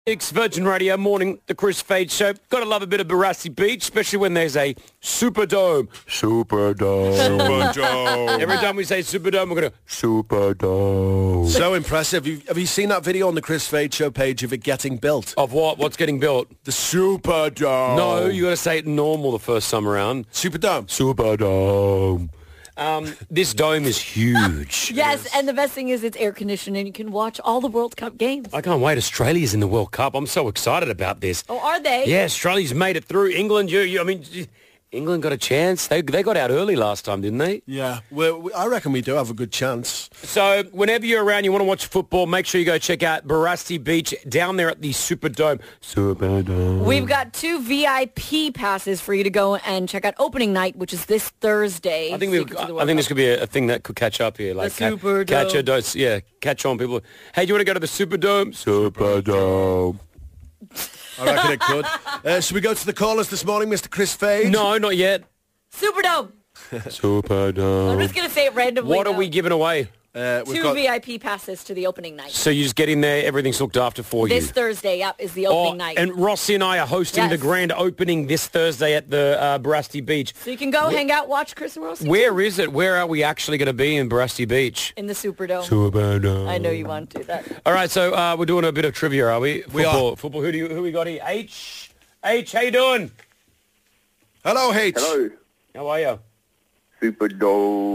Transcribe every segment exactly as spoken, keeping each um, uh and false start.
It's Virgin Radio morning, the Chris Fade Show. Got to love a bit of Barassi Beach, especially when there's a Superdome. Superdome. Superdome. Every time we say Superdome, we're going to Superdome. So impressive. Have you, have you seen that video on the Chris Fade Show page of it getting built? Of what? What's getting built? The Superdome. No, you got to say it normal the first time around. Superdome. Superdome. Um, this dome is huge. Yes, and the best thing is it's air conditioned and you can watch all the World Cup games. I can't wait. Australia's in the World Cup. I'm so excited about this. Oh, are they? Yeah, Australia's made it through. England, you, you I mean, England got a chance. They they got out early last time, didn't they? Yeah, well, we, I reckon we do have a good chance. So whenever you're around, you want to watch football, make sure you go check out Barassi Beach down there at the Superdome. Superdome. We've got two V I P passes for you to go and check out opening night, which is this Thursday. I think so we. I think this could be a, a thing that could catch up here, like the Superdome. Ca- catch a dose. Yeah, catch on people. Hey, do you want to go to the Superdome? Superdome. I reckon it could. Uh, should we go to the callers this morning, Mister Chris Fade? No, not yet. Superdome. Superdome. I'm just going to say it randomly. What now. are we giving away? Uh, we've Two got... V I P passes to the opening night. So you just get in there, everything's looked after for This you. Thursday, yep, is the Oh, opening night. and Rossi and I are hosting Yes. the grand opening this Thursday at the uh, Barassi Beach. So you can go hang out, watch Chris and Rossi. Where is it? Where are we actually going to be in Barassi Beach? In the Superdome. Superdome. I know you want to do that. All right, so uh, we're doing a bit of trivia, are we? We Football. are. Football. Who do you, who we got here? H. H. How you doing? Hello, H. Hello. How are you? Superdome.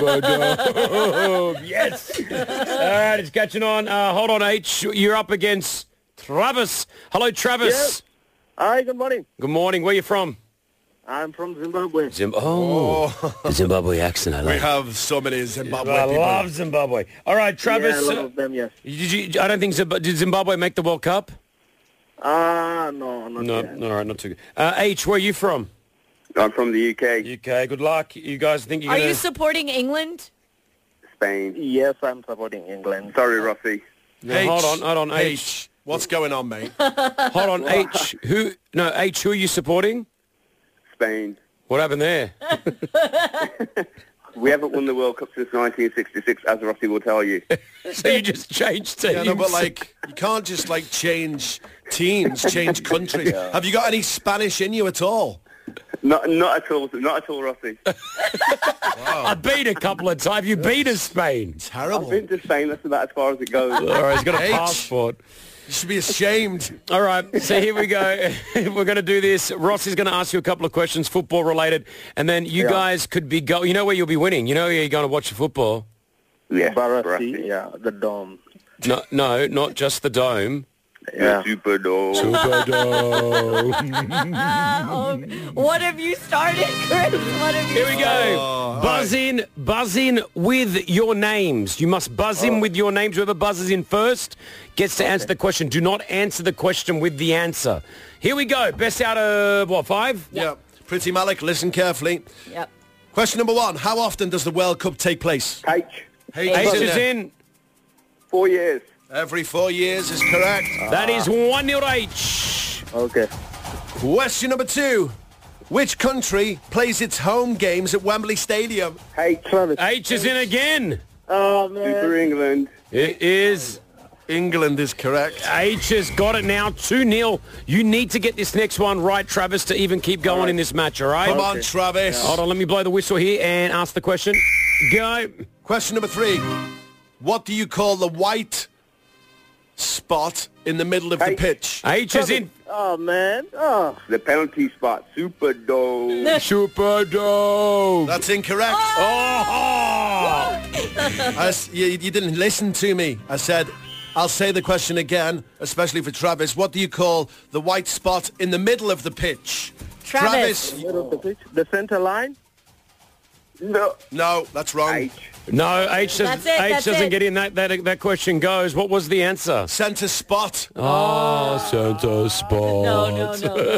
Superdome. Yes. All right, it's catching on. Uh, hold on, H. You're up against Travis. Hello, Travis. Hi, good morning. Good morning. Where you from? I'm from Zimbabwe. Zim- oh, the Zimbabwe accent. I We like. have so many Zimbabwe I people. love Zimbabwe. All right, Travis. Yeah, a lot uh, of them, yes. did you, I don't think Zimb- did Zimbabwe make the World Cup? Ah, uh, no, not No, yet. no, all right, not too good. Uh, H, where are you from? I'm from the U K. U K. Good luck. You guys think you're Are gonna? you supporting England? Spain. Yes, I'm supporting England. Sorry, Rossi. No, H. hold on, hold on, H. H. What's going on, mate? Hold on, H. Who? No, H. Who are you supporting? Spain. What happened there? We haven't won the World Cup since nineteen sixty-six, as Rossi will tell you. So you just changed teams? Yeah, no, but like, you can't just like change teams, change countries. Have you got any Spanish in you at all? Not, not at all. Not at all, Rossi. I beat a couple of times. You beat us, Spain. I've Terrible. been to Spain. That's about as far as it goes. All right, he's got a H. passport. You should be ashamed. All right, so here we go. We're going to do this. Rossi's going to ask you a couple of questions, football related, and then you Yeah. guys could be go. You know where you'll be winning. You know where you're going to watch the football. Yes, Barassi, Barassi. yeah, the dome. No, no, not just the dome. Yeah. Superdome. Oh, what have you started, Chris? What have you Here we go. Oh, buzz in, buzz in with your names. You must buzz in with your names. Whoever buzzes in first gets to answer the question. Do not answer the question with the answer. Here we go. Best out of, what, five? Yeah. Pretty Malik, listen carefully. Yep. Question number one. How often does the World Cup take place? H. H H in is there. in. Four years. Every four years is correct. That is one nil H. Okay. Question number two. Which country plays its home games at Wembley Stadium? H. Travis. H is in again. Oh, man. Super England. It is. England is correct. H has got it now, two nil. You need to get this next one right, Travis, to even keep going right. in this match, all right? Come on, Travis. Hold on, let me blow the whistle here and ask the question. Go. Question number three. What do you call the white spot in the middle of the H. pitch? H is in. Oh, man. Oh. The penalty spot. Superdome. Superdome. That's incorrect. Oh! I s- you, you didn't listen to me. I said, I'll say the question again, especially for Travis. What do you call the white spot in the middle of the pitch? Travis. Middle of the pitch. The center line. No. No, that's wrong. H. No, H, does, That's it, H that's doesn't it. get in. That, that that question goes. What was the answer? Centre spot. Oh, Santa spot. No, no,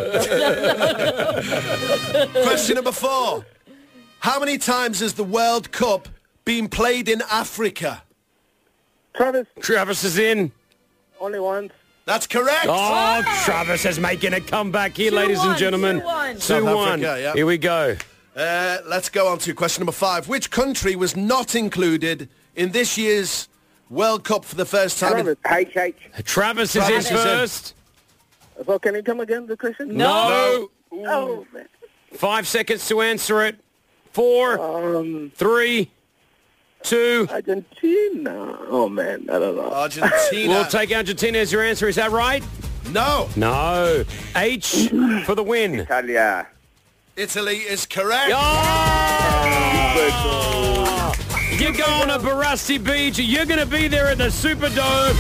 no. Question number four. How many times has the World Cup been played in Africa? Travis. Travis is in. Only once. That's correct. Oh, Travis is making a comeback here, Two ladies and one, gentlemen. two one. South two one. Africa, yeah. Here we go. Uh, let's go on to question number five. Which country was not included in this year's World Cup for the first time? in- Travis. H. H. Travis is Travis in is in. first. So can you come again, the question? No. Oh, man. Five seconds to answer it. Four, Um, three, two. Argentina. Oh, man. I don't know. Argentina. We'll take Argentina as your answer. Is that right? No. No. H for the win. Italia. Italy is correct. Oh! You're going to Barasti Beach. You're going to be there at the Superdome.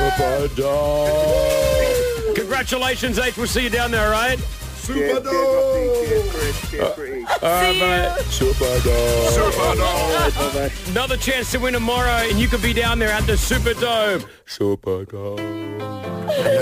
Superdome. Congratulations, H. We'll see you down there, all right? Cheers, cheers, Roxy. Cheers, Chris. Cheers, Chris. All right, See mate. you. Superdome. Another chance to win tomorrow, and you could be down there at the Superdome. Superdome.